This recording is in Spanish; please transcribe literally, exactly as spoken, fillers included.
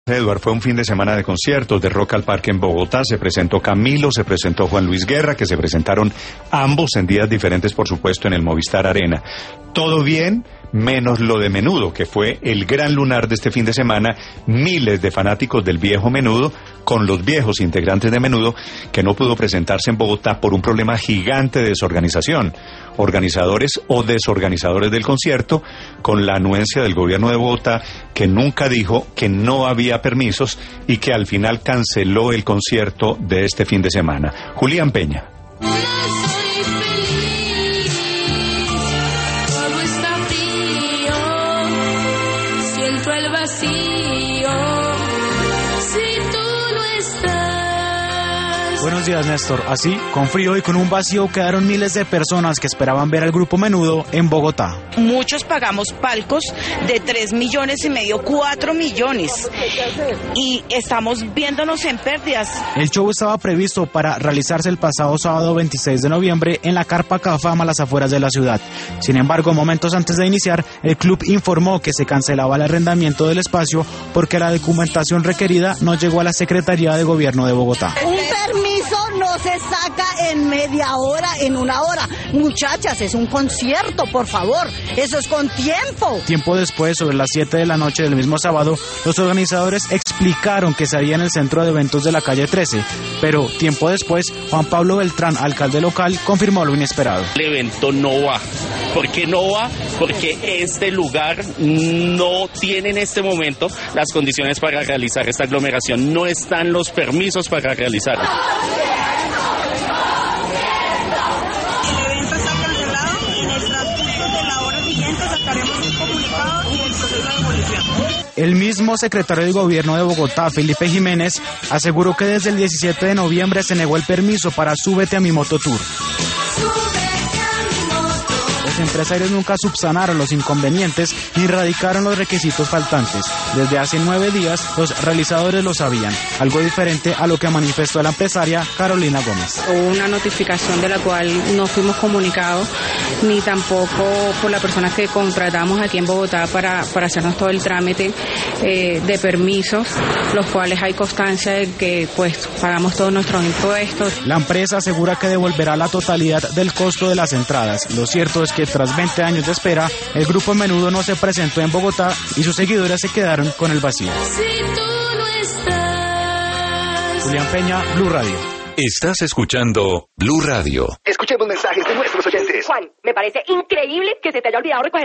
Eduard, fue un fin de semana de conciertos, de Rock al Parque en Bogotá. Se presentó Camilo, se presentó Juan Luis Guerra, que se presentaron ambos en días diferentes, por supuesto, en el Movistar Arena. Todo bien, menos lo de Menudo, que fue el gran lunar de este fin de semana. Miles de fanáticos del viejo Menudo, con los viejos integrantes de Menudo, que no pudo presentarse en Bogotá por un problema gigante de desorganización. Organizadores o desorganizadores del concierto, con la anuencia del gobierno de Bogotá, que nunca dijo que no había permisos y que al final canceló el concierto de este fin de semana. Julián Peña. Buenos días, Néstor. Así, con frío y con un vacío, quedaron miles de personas que esperaban ver al grupo Menudo en Bogotá. Muchos pagamos palcos de tres millones y medio, cuatro millones, y estamos viéndonos en pérdidas. El show estaba previsto para realizarse el pasado sábado veintiséis de noviembre en la Carpa Cafam a las afueras de la ciudad. Sin embargo, momentos antes de iniciar, el club informó que se cancelaba el arrendamiento del espacio porque la documentación requerida no llegó a la Secretaría de Gobierno de Bogotá. Un permiso no se saca en media hora, en una hora. Muchachas, es un concierto, por favor. Eso es con tiempo. Tiempo después, sobre las siete de la noche del mismo sábado, los organizadores explicaron que se haría en el centro de eventos de la calle trece. Pero tiempo después, Juan Pablo Beltrán, alcalde local, confirmó lo inesperado. El evento no va. ¿Por qué no va? Porque este lugar no tiene en este momento las condiciones para realizar esta aglomeración. No están los permisos para realizarlo. El evento está cancelado y en el transcurso de la hora siguiente sacaremos un comunicado y el proceso de demolición. El mismo secretario de Gobierno de Bogotá, Felipe Jiménez, aseguró que desde el diecisiete de noviembre se negó el permiso para Súbete a mi Moto Tour. Los empresarios nunca subsanaron los inconvenientes ni radicaron los requisitos faltantes. Desde hace nueve días, los realizadores lo sabían, algo diferente a lo que manifestó la empresaria Carolina Gómez. Hubo una notificación de la cual no fuimos comunicados, ni tampoco por la persona que contratamos aquí en Bogotá para, para hacernos todo el trámite eh, de permisos, los cuales hay constancia de que pues pagamos todos nuestros impuestos. La empresa asegura que devolverá la totalidad del costo de las entradas. Lo cierto es que tras veinte años de espera, el grupo Menudo no se presentó en Bogotá y sus seguidores se quedaron con el vacío. Si tú no estás... Julián Peña, Blue Radio. Estás escuchando Blue Radio. Escuchemos mensajes de nuestros oyentes. Juan, me parece increíble que se te haya olvidado recoger